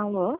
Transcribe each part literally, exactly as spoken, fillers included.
Alô?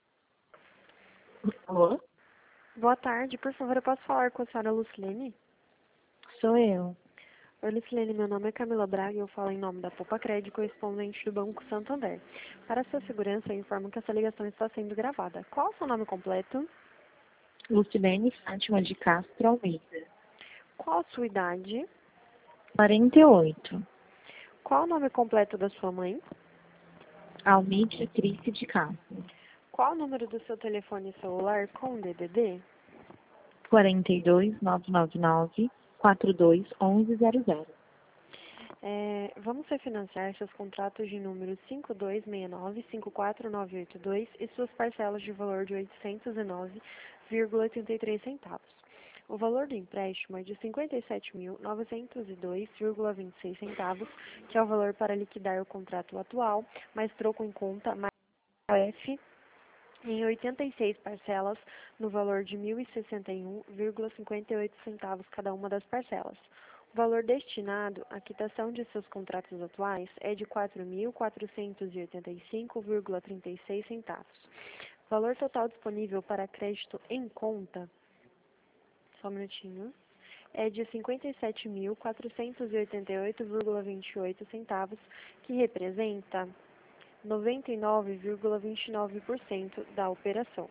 Alô? Boa tarde, por favor, eu posso falar com a senhora Lucilene? Sou eu. Oi, Lucilene, meu nome é Camila Braga e eu falo em nome da Poupa Crédito, correspondente do Banco Santander. Para sua segurança, eu informo que essa ligação está sendo gravada. Qual é o seu nome completo? Lucilene Fátima de Castro Almeida. Qual a sua idade? quarenta e oito. Qual o nome completo da sua mãe? Almídia Crice de Castro. Qual o número do seu telefone celular com D D D? quarenta e dois, nove nove nove, quatro dois, onze zero zero. É, vamos refinanciar seus contratos de número cinco dois seis nove, cinco quatro nove oito dois e suas parcelas de valor de oitocentos e nove vírgula oitenta e três centavos. O valor do empréstimo é de cinquenta e sete mil, novecentos e dois vírgula vinte e seis centavos, que é o valor para liquidar o contrato atual, mais troco em conta, mais F, em oitenta e seis parcelas, no valor de mil e sessenta e um vírgula cinquenta e oito centavos cada uma das parcelas. O valor destinado à quitação de seus contratos atuais é de quatro mil quatrocentos e oitenta e cinco vírgula trinta e seis centavos. O valor total disponível para crédito em conta, só um minutinho, é de cinquenta e sete mil quatrocentos e oitenta e oito vírgula vinte e oito centavos, que representa noventa e nove vírgula vinte e nove por cento da operação.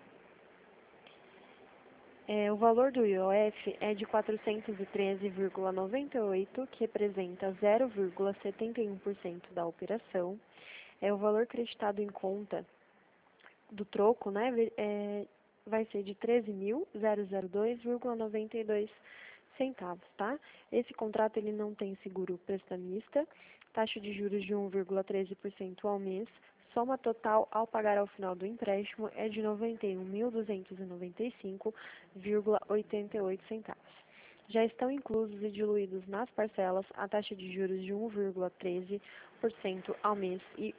É, o valor do I O F é de quatrocentos e treze vírgula noventa e oito, que representa zero vírgula setenta e um por cento da operação. É, o valor creditado em conta do troco, né, é, vai ser de treze mil dois vírgula noventa e dois centavos, tá? Esse contrato ele não tem seguro prestamista, taxa de juros de um vírgula treze por cento ao mês, soma total ao pagar ao final do empréstimo é de noventa e um mil duzentos e noventa e cinco vírgula oitenta e oito centavos. Já estão inclusos e diluídos nas parcelas a taxa de juros de um vírgula treze por cento ao mês e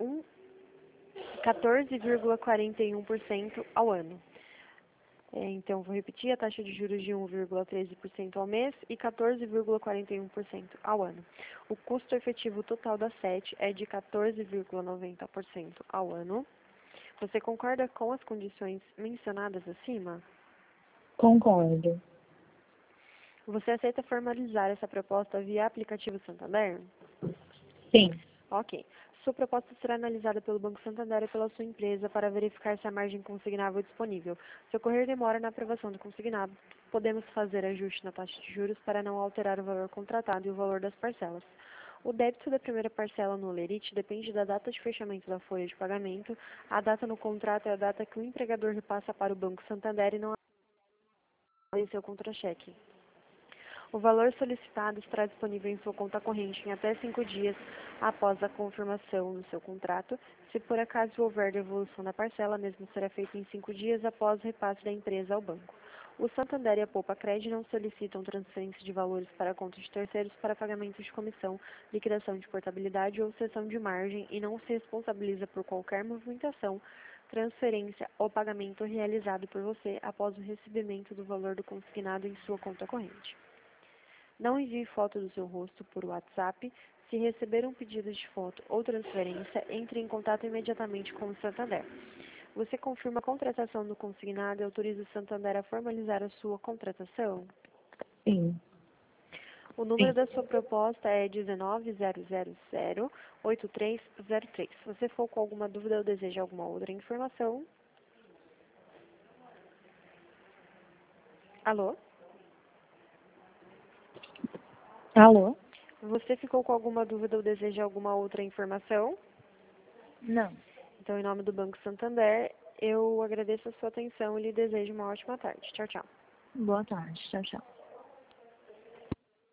quatorze vírgula quarenta e um por cento ao ano. É, então, vou repetir, a taxa de juros de um vírgula treze por cento ao mês e quatorze vírgula quarenta e um por cento ao ano. O custo efetivo total da S E T é de quatorze vírgula noventa por cento ao ano. Você concorda com as condições mencionadas acima? Concordo. Você aceita formalizar essa proposta via aplicativo Santander? Sim. Ok. Sua proposta será analisada pelo Banco Santander e pela sua empresa para verificar se a margem consignável é disponível. Se ocorrer demora na aprovação do consignado, podemos fazer ajuste na taxa de juros para não alterar o valor contratado e o valor das parcelas. O débito da primeira parcela no Olerite depende da data de fechamento da folha de pagamento. A data no contrato é a data que o empregador repassa para o Banco Santander e não em seu contra-cheque. O valor solicitado estará disponível em sua conta corrente em até cinco dias após a confirmação do seu contrato. Se por acaso houver devolução da parcela, mesmo será feito em cinco dias após o repasse da empresa ao banco. O Santander e a Poupa Crédito não solicitam transferência de valores para contas de terceiros para pagamento de comissão, liquidação de portabilidade ou cessão de margem e não se responsabiliza por qualquer movimentação, transferência ou pagamento realizado por você após o recebimento do valor do consignado em sua conta corrente. Não envie foto do seu rosto por WhatsApp. Se receber um pedido de foto ou transferência, entre em contato imediatamente com o Santander. Você confirma a contratação do consignado e autoriza o Santander a formalizar a sua contratação? Sim. O número da sua proposta é um nove zero zero zero oito três zero três. Se você for com alguma dúvida ou deseja alguma outra informação... Alô? Alô? Você ficou com alguma dúvida ou deseja alguma outra informação? Não. Então, em nome do Banco Santander, eu agradeço a sua atenção e lhe desejo uma ótima tarde. Tchau, tchau. Boa tarde. Tchau, tchau.